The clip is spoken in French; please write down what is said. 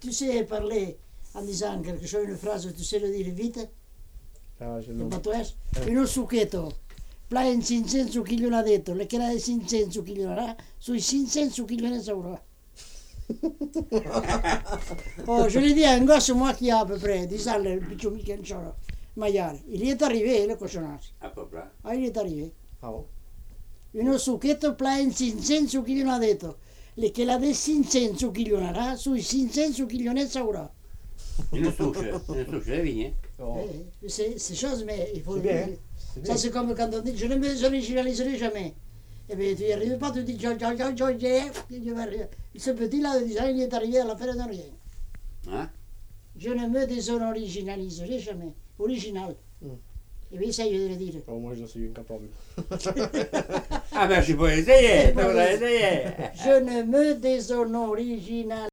tu sais parler en disant quelque chose, une phrase, tu sais le dire vite? Ah, je non. Ma tu es? Uno succhetto. Plain 500 chi glielo ha detto, le che era 500 chi glielo ha, sui 500 chi glielo saura. Oh, je lui dis un gosse, moi qui a à peu près 10 ans, le petit qui a une Maillard. Il y est arrivé, le cochonnage. À peu près. Ah, il est arrivé. Ah bon? Uno succhetto plain 500 chi glielo ha detto, le che la de 500 chi glielo ha, sui 500 chi glielo saura. Une souche, la vigne. Oh. C'est chose, mais il faut C'est le bien. dire. C'est Ça, bien. c'est comme quand on dit je ne me originaliserai jamais. Eh bien, tu n'y arrives pas, tu dis ce petit-là, il est arrivé à la fin de rien. Hein? Je ne me désoriginaliserai jamais. Original. Eh bien, ça, je vais le dire. Oh, moi, je suis incapable. Ah ben je peux essayer, tu voudrais essayer. Je ne me désoriginaliserai